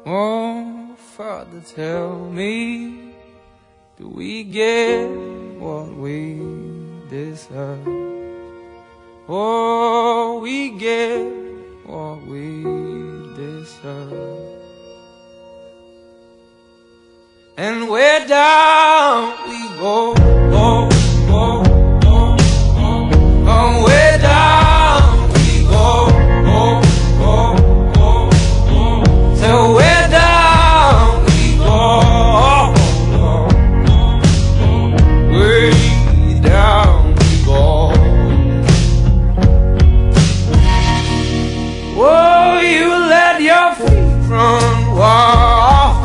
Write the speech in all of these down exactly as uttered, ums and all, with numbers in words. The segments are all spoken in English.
Oh, Father, tell me, do we get what we deserve? Oh, we get what we deserve. And where down we go, go, go, go, go. Oh, where down we go, go, go, go, go. So where down we go, go, go, go. Way down we go. Oh, you let your feet run wild.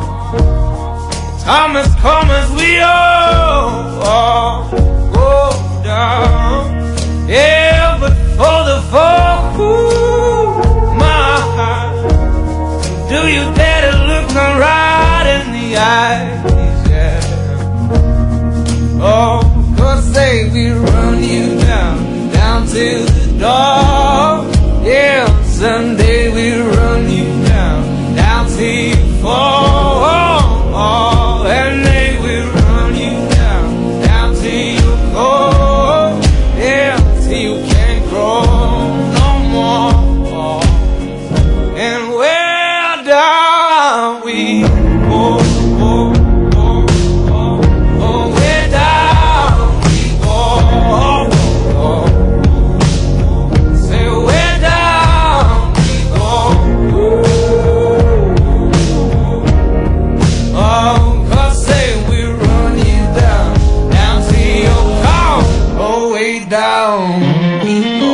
Time has come as we all, all go down. Yeah, but for the fall, ooh, my heart, do you dare to look me right in the eyes? Yeah. Oh, 'cause say we run you down, down to the door. Yeah, someday we run you down, down till you fall. Oh, and they will run you down, down till you go, yeah, till you can't grow no more. And where down we go, go, go, go, oh, where down we go, go, go. Say where down we go, oh. Down we go.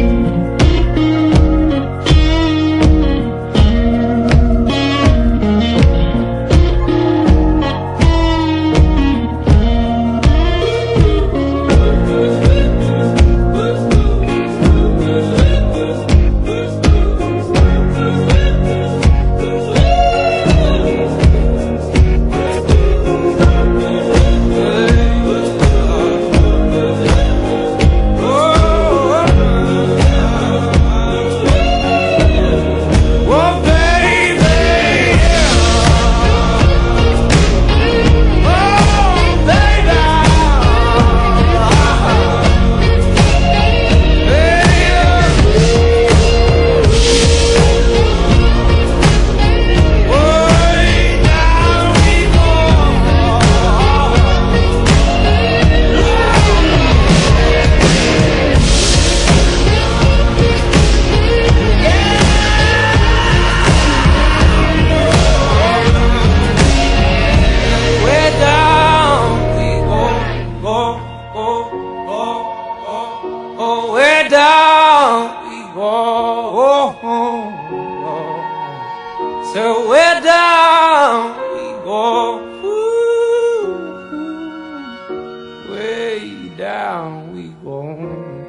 Oh, where down we go, oh, oh, oh. So where down we go, ooh, ooh, way down we go.